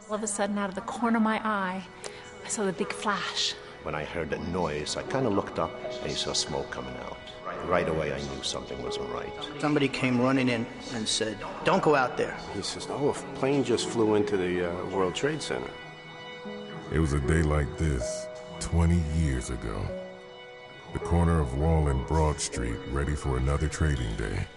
All of a sudden, out of the corner of my eye, I saw the big flash. When I heard that noise, I kind of looked up and you saw smoke coming out. Right away, I knew something wasn't right. Somebody came running in and said, "Don't go out there." He says, "Oh, a plane just flew into the World Trade Center." It was a day like this 20 years ago. The corner of Wall and Broad Street ready for another trading day.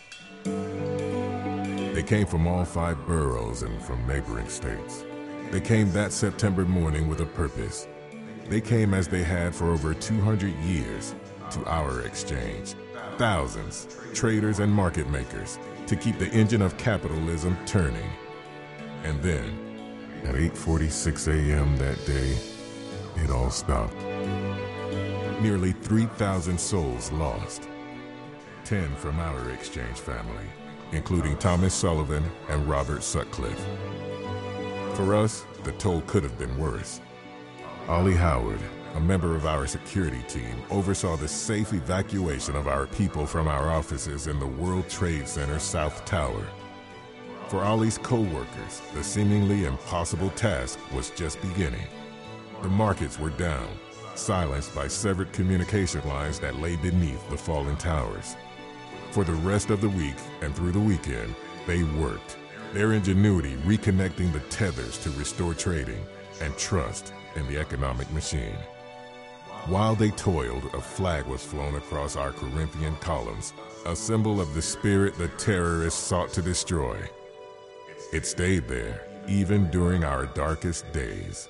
They came from all 5 boroughs and from neighboring states. They came that September morning with a purpose. They came as they had for over 200 years to our exchange. Thousands, traders and market makers, to keep the engine of capitalism turning. And then, at 8:46 a.m. that day, it all stopped. Nearly 3,000 souls lost. 10 from our exchange family, including Thomas Sullivan and Robert Sutcliffe. For us, the toll could have been worse. Ollie Howard, a member of our security team, oversaw the safe evacuation of our people from our offices in the World Trade Center South Tower. For Ollie's co-workers, the seemingly impossible task was just beginning. The markets were down, silenced by severed communication lines that lay beneath the fallen towers. For the rest of the week and through the weekend, they worked, their ingenuity reconnecting the tethers to restore trading and trust in the economic machine. While they toiled, a flag was flown across our Corinthian columns, a symbol of the spirit the terrorists sought to destroy. It stayed there, even during our darkest days.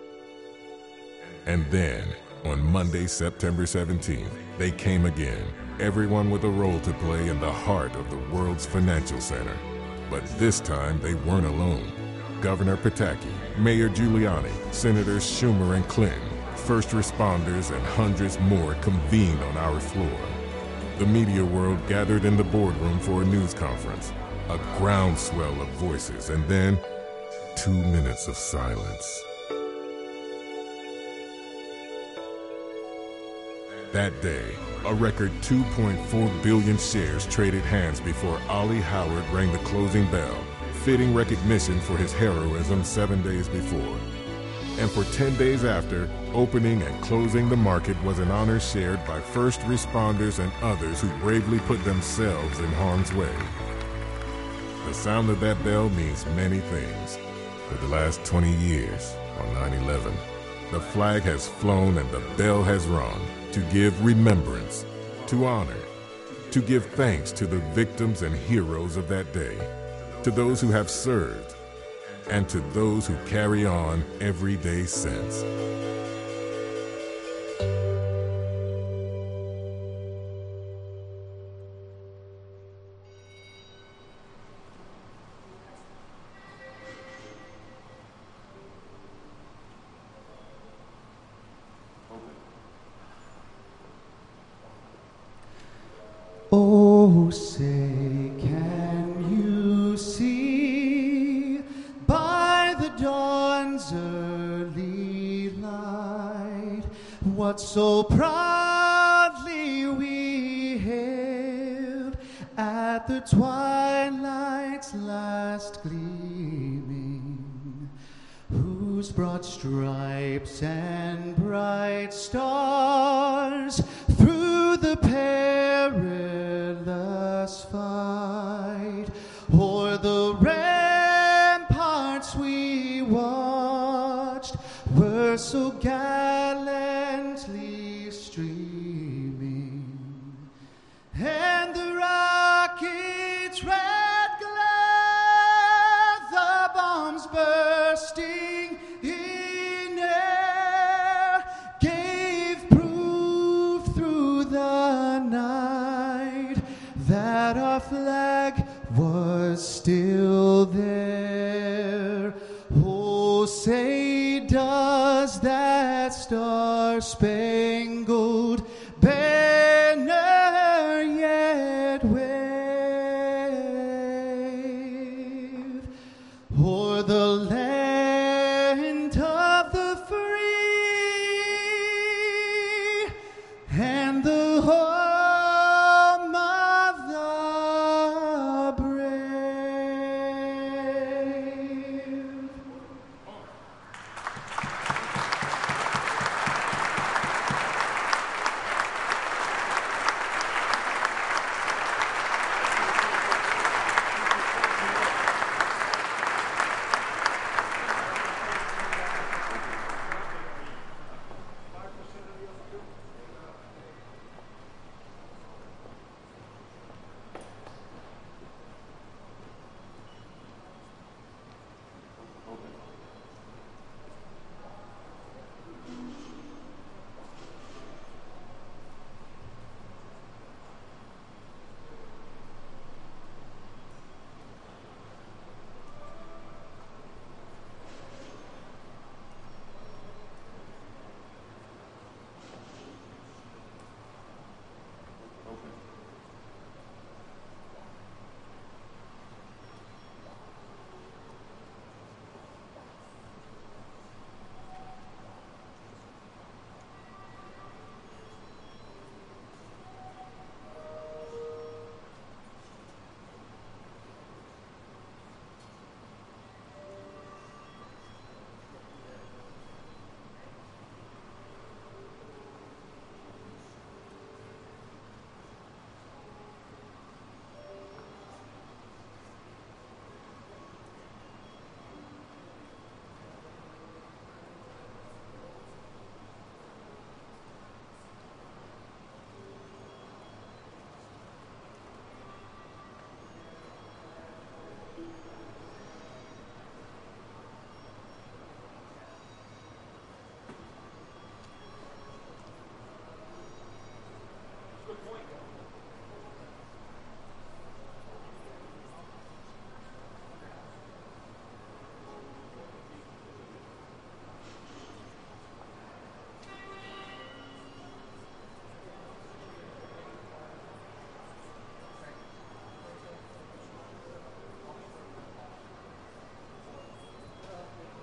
And then, on Monday, September 17th, they came again, everyone with a role to play in the heart of the world's financial center. But this time, they weren't alone. Governor Pataki, Mayor Giuliani, Senators Schumer and Clinton, first responders, and hundreds more convened on our floor. The media world gathered in the boardroom for a news conference, a groundswell of voices, and then 2 minutes of silence. That day, a record 2.4 billion shares traded hands before Ollie Howard rang the closing bell, fitting recognition for his heroism 7 days before. And for 10 days after, opening and closing the market was an honor shared by first responders and others who bravely put themselves in harm's way. The sound of that bell means many things. For the last 20 years, on 9/11, the flag has flown and the bell has rung to give remembrance, to honor, to give thanks to the victims and heroes of that day, to those who have served, and to those who carry on every day since. Oh, say, can you see by the dawn's early light what so proudly we hailed at the twilight's last gleaming, whose broad stripes and bright stars through the perilous fight o'er the ramparts we watched were so gallantly streaming, and the rocket's red glare, the bombs bursting in air, gave proof through the night that our flag was still there. Oh, say, does that star-spangled